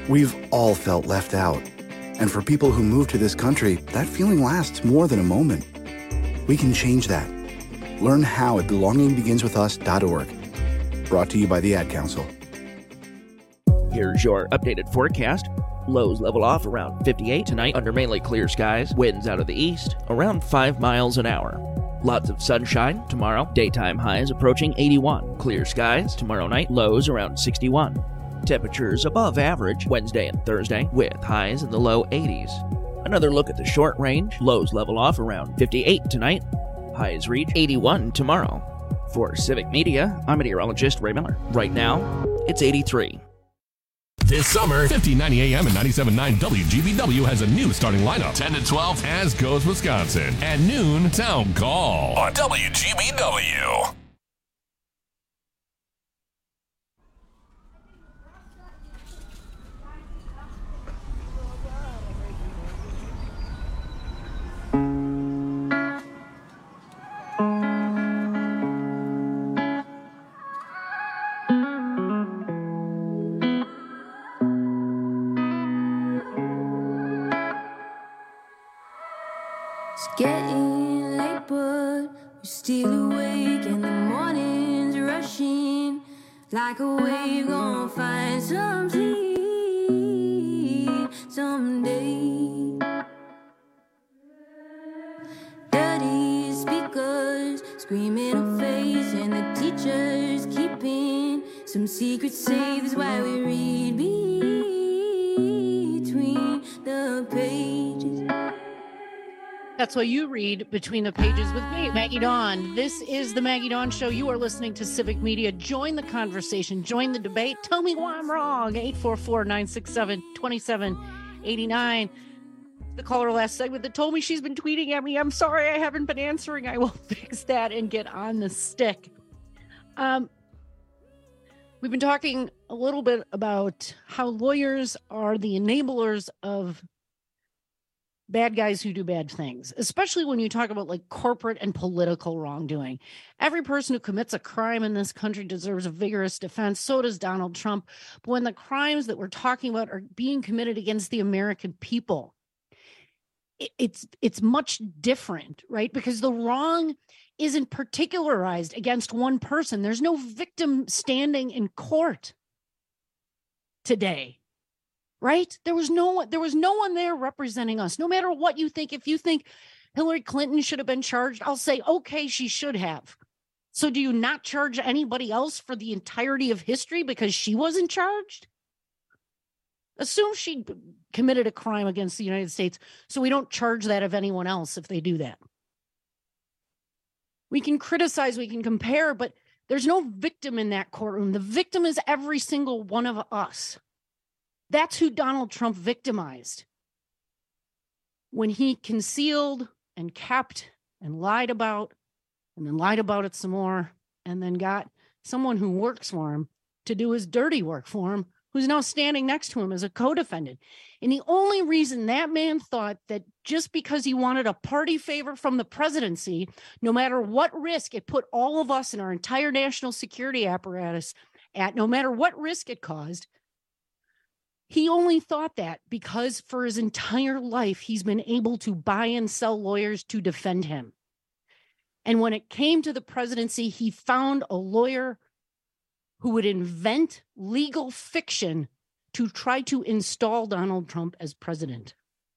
We've all felt left out. And for people who move to this country, that feeling lasts more than a moment. We can change that. Learn how at belonging begins with us dot org. Brought to you by the Ad Council. Here's your updated forecast. Lows level off around fifty-eight tonight under mainly clear skies. Winds out of the east around five miles an hour. Lots of sunshine tomorrow. Daytime highs approaching eighty-one. Clear skies tomorrow night. Lows around sixty-one. Temperatures above average Wednesday and Thursday with highs in the low eighties. Another look at the short range. Lows level off around fifty-eight tonight. Highs reach eighty-one tomorrow. For Civic Media, I'm meteorologist Ray Miller. Right now, it's eighty-three. This summer, fifteen ninety A M and ninety-seven point nine W G B W has a new starting lineup. ten to twelve, As Goes Wisconsin. At noon, Town Call on W G B W. It's getting late, but we're still awake, and the morning's rushing like a wave. Gonna find some sleep someday. Dirty speakers screaming in our face, and the teachers keeping some secrets safe. That's why we read between the pages. That's why you read between the pages with me, Maggie Dawn. This is the Maggie Dawn Show. You are listening to Civic Media. Join the conversation. Join the debate. Tell me why I'm wrong. eight four four, nine six seven, two seven eight nine. The caller last segment that told me she's been tweeting at me. I'm sorry I haven't been answering. I will fix that and get on the stick. Um, we've been talking a little bit about how lawyers are the enablers of bad guys who do bad things, especially when you talk about like corporate and political wrongdoing. Every person who commits a crime in this country deserves a vigorous defense. So does Donald Trump. But when the crimes that we're talking about are being committed against the American people, it, it's it's much different, right? Because the wrong isn't particularized against one person. There's no victim standing in court today. Right? There was no one, there was no one there representing us. No matter what you think, if you think Hillary Clinton should have been charged, I'll say, okay, she should have. So do you not charge anybody else for the entirety of history because she wasn't charged? Assume she committed a crime against the United States, so we don't charge that of anyone else if they do that. We can criticize, we can compare, but there's no victim in that courtroom. The victim is every single one of us. That's who Donald Trump victimized when he concealed and kept and lied about and then lied about it some more and then got someone who works for him to do his dirty work for him, who's now standing next to him as a co-defendant. And the only reason that man thought that just because he wanted a party favor from the presidency, no matter what risk it put all of us and our entire national security apparatus at, no matter what risk it caused, he only thought that because for his entire life, he's been able to buy and sell lawyers to defend him. And when it came to the presidency, he found a lawyer who would invent legal fiction to try to install Donald Trump as president.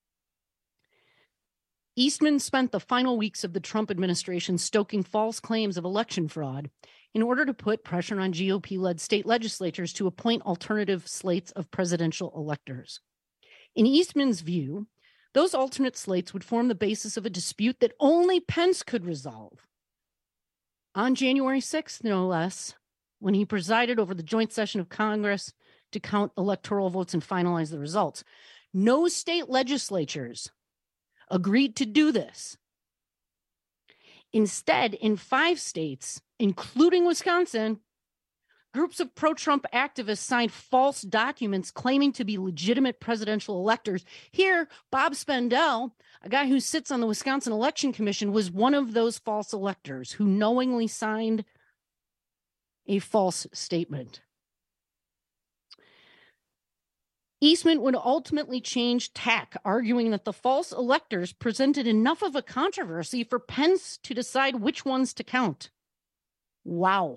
Eastman spent the final weeks of the Trump administration stoking false claims of election fraud in order to put pressure on G O P-led state legislatures to appoint alternative slates of presidential electors. In Eastman's view, those alternate slates would form the basis of a dispute that only Pence could resolve. On January sixth, no less, when he presided over the joint session of Congress to count electoral votes and finalize the results, no state legislatures agreed to do this. Instead, in five states, including Wisconsin, groups of pro-Trump activists signed false documents claiming to be legitimate presidential electors. Here, Bob Spendell, a guy who sits on the Wisconsin Election Commission, was one of those false electors who knowingly signed a false statement. Eastman would ultimately change tack, arguing that the false electors presented enough of a controversy for Pence to decide which ones to count. Wow.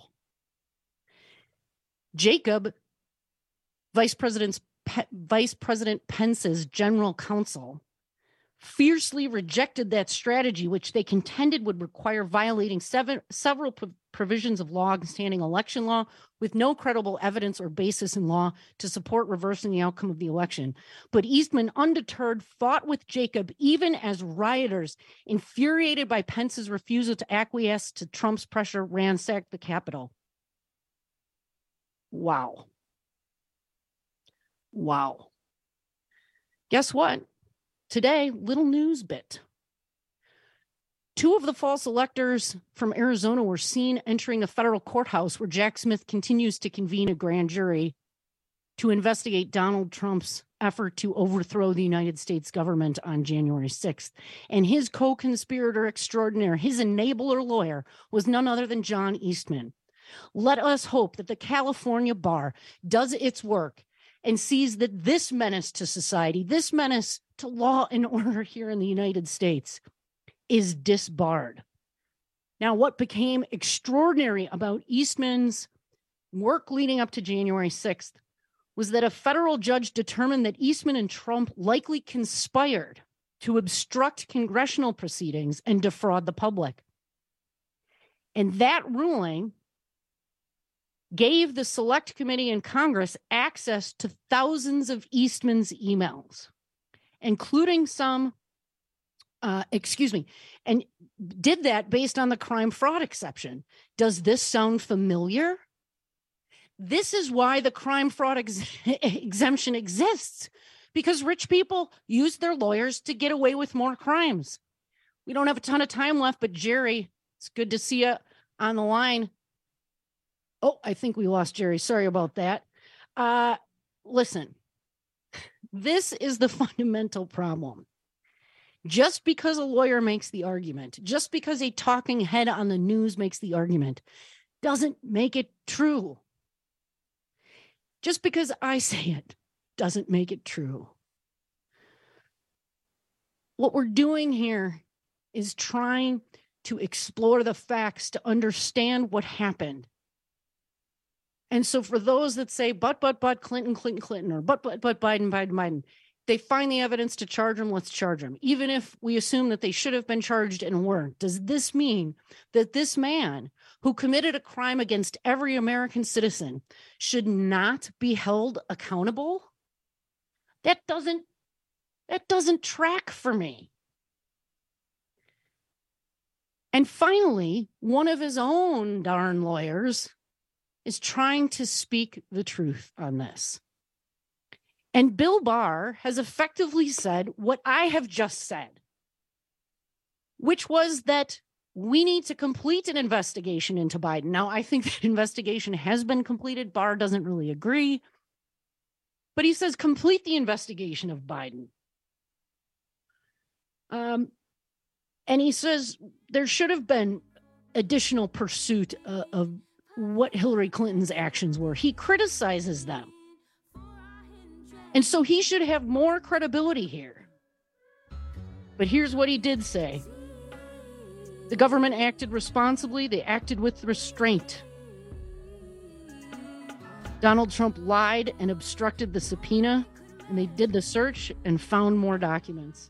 Jacob, Vice President's Vice President Pence's general counsel, fiercely rejected that strategy, which they contended would require violating seven, several pro- provisions of long-standing election law with no credible evidence or basis in law to support reversing the outcome of the election. But Eastman, undeterred, fought with Jacob, even as rioters, infuriated by Pence's refusal to acquiesce to Trump's pressure, ransacked the Capitol. Wow. Wow. Guess what? Today, little news bit. Two of the false electors from Arizona were seen entering a federal courthouse where Jack Smith continues to convene a grand jury to investigate Donald Trump's effort to overthrow the United States government on January sixth. And his co-conspirator extraordinaire, his enabler lawyer, was none other than John Eastman. Let us hope that the California bar does its work and sees that this menace to society, this menace to law and order here in the United States, is disbarred. Now, what became extraordinary about Eastman's work leading up to January sixth was that a federal judge determined that Eastman and Trump likely conspired to obstruct congressional proceedings and defraud the public. And that ruling gave the Select Committee in Congress access to thousands of Eastman's emails, including some, uh, excuse me, and did that based on the crime fraud exception. Does this sound familiar? This is why the crime fraud ex- exemption exists, because rich people use their lawyers to get away with more crimes. We don't have a ton of time left, but Jerry, it's good to see you on the line. Oh, I think we lost Jerry. Sorry about that. Uh, listen, this is the fundamental problem. Just because a lawyer makes the argument, just because a talking head on the news makes the argument, doesn't make it true. Just because I say it doesn't make it true. What we're doing here is trying to explore the facts to understand what happened. And so for those that say, but, but, but, Clinton, Clinton, Clinton, or but, but, but, Biden, Biden, Biden, they find the evidence to charge them, let's charge them. Even if we assume that they should have been charged and weren't, does this mean that this man who committed a crime against every American citizen should not be held accountable? That doesn't, that doesn't track for me. And finally, one of his own darn lawyers is trying to speak the truth on this. And Bill Barr has effectively said what I have just said, which was that we need to complete an investigation into Biden. Now, I think that investigation has been completed. Barr doesn't really agree, but he says complete the investigation of Biden. Um, and he says there should have been additional pursuit uh, of what Hillary Clinton's actions were. He criticizes them. And so he should have more credibility here. But here's what he did say. The government acted responsibly. They acted with restraint. Donald Trump lied and obstructed the subpoena, and they did the search and found more documents.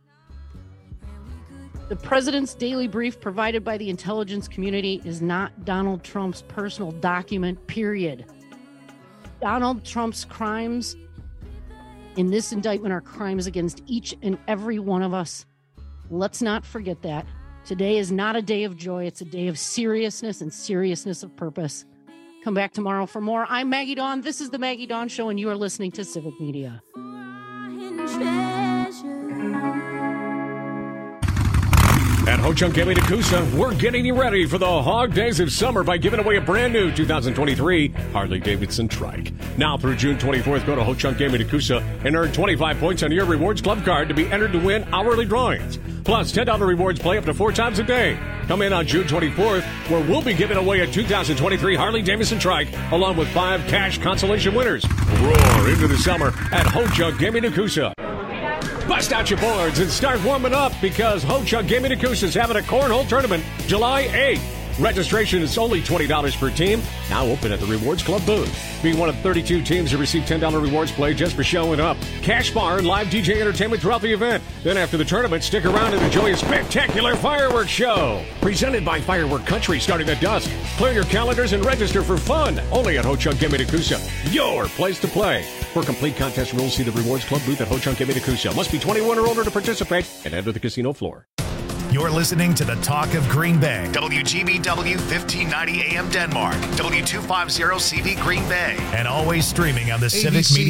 The president's daily brief provided by the intelligence community is not Donald Trump's personal document, period. Donald Trump's crimes in this indictment are crimes against each and every one of us. Let's not forget that. Today is not a day of joy. It's a day of seriousness and seriousness of purpose. Come back tomorrow for more. I'm Maggie Dawn. This is the Maggie Dawn Show, and you are listening to Civic Media. At Ho-Chunk Gateway to Coosa, we're getting you ready for the hog days of summer by giving away a brand new two thousand twenty-three Harley-Davidson Trike. Now through June twenty-fourth, go to Ho-Chunk Gateway to Coosa and earn twenty-five points on your Rewards Club card to be entered to win hourly drawings. Plus, ten dollars rewards play up to four times a day. Come in on June twenty-fourth, where we'll be giving away a two thousand twenty-three Harley-Davidson Trike, along with five cash consolation winners. Roar into the summer at Ho-Chunk Gateway to Coosa. Bust out your boards and start warming up because Ho-Chunk Gateway to Coosa is having a cornhole tournament July eighth. Registration is only twenty dollars per team, now open at the Rewards Club booth. Be one of thirty-two teams to receive ten dollars rewards play just for showing up. Cash bar and live D J entertainment throughout the event. Then after the tournament, stick around and enjoy a spectacular fireworks show. Presented by Firework Country starting at dusk. Clear your calendars and register for fun. Only at Ho-Chunk Gateway to Coosa, your place to play. For complete contest rules, see the Rewards Club booth at Ho-Chunk Gateway to Coosa. Must be twenty-one or older to participate and enter the casino floor. You're listening to the Talk of Green Bay. W G B W fifteen ninety A M Denmark. W two fifty C V Green Bay. And always streaming on the Civic Media